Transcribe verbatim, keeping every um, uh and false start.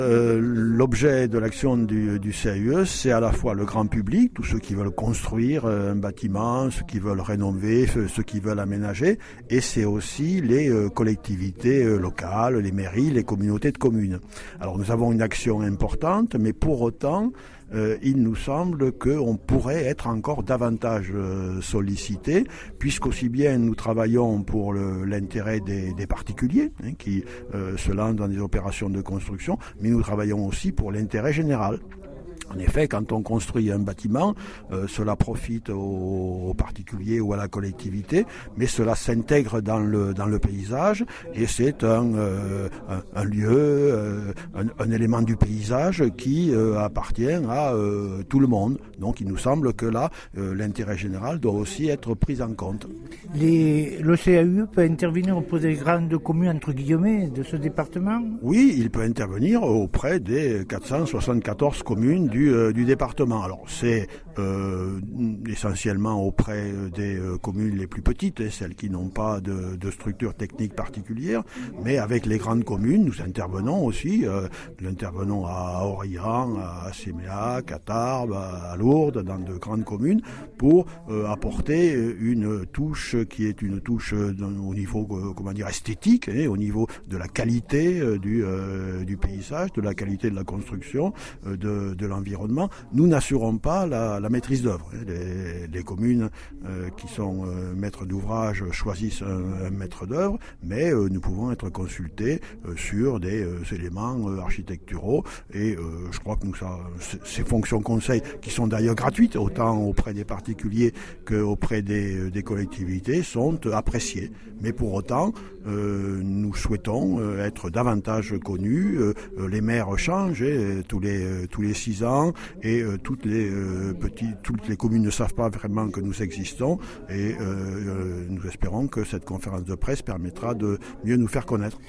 Euh, l'objet de l'action du, du C A U E, c'est à la fois le grand public, tous ceux qui veulent construire un bâtiment, ceux qui veulent rénover, ceux qui veulent aménager, et c'est aussi les euh, collectivités euh, locales, les mairies, les communautés de communes. Alors nous avons une action importante, mais pour autant, euh, il nous semble qu'on pourrait être encore davantage euh, sollicité, puisqu'aussi bien nous travaillons pour le, l'intérêt des, des particuliers hein, qui euh, se lancent dans des opérations de construction, mais nous travaillons aussi pour l'intérêt général. En effet, quand on construit un bâtiment, euh, cela profite aux, aux particuliers ou à la collectivité, mais cela s'intègre dans le dans le paysage et c'est un euh, un, un lieu, euh, un, un élément du paysage qui euh, appartient à euh, tout le monde. Donc, il nous semble que là, euh, l'intérêt général doit aussi être pris en compte. Les, le C A U E peut intervenir auprès des grandes communes entre guillemets de ce département ? Oui, il peut intervenir auprès des quatre cent soixante-quatorze communes du Du, du département. Alors c'est euh, essentiellement auprès des euh, communes les plus petites, celles qui n'ont pas de, de structure technique particulière, mais avec les grandes communes, nous intervenons aussi. Euh, nous intervenons à Orient, à Séméac, à Tarbes, à Lourdes, dans de grandes communes, pour euh, apporter une touche qui est une touche au niveau, euh, comment dire, esthétique, hein, au niveau de la qualité euh, du, euh, du paysage, de la qualité de la construction, euh, de, de l'environnement. Nous n'assurons pas la, la maîtrise d'œuvre. Les, les communes euh, qui sont euh, maîtres d'ouvrage choisissent un, un maître d'œuvre, mais euh, nous pouvons être consultés euh, sur des euh, éléments euh, architecturaux et euh, je crois que nous, ça, ces fonctions conseil, qui sont d'ailleurs gratuites, autant auprès des particuliers qu'auprès des, des collectivités, sont appréciées. Mais pour autant, euh, nous souhaitons euh, être davantage connus. Euh, les maires changent et, tous les tous les six ans. Et euh, toutes les euh, petites, toutes les communes ne savent pas vraiment que nous existons et euh, euh, nous espérons que cette conférence de presse permettra de mieux nous faire connaître.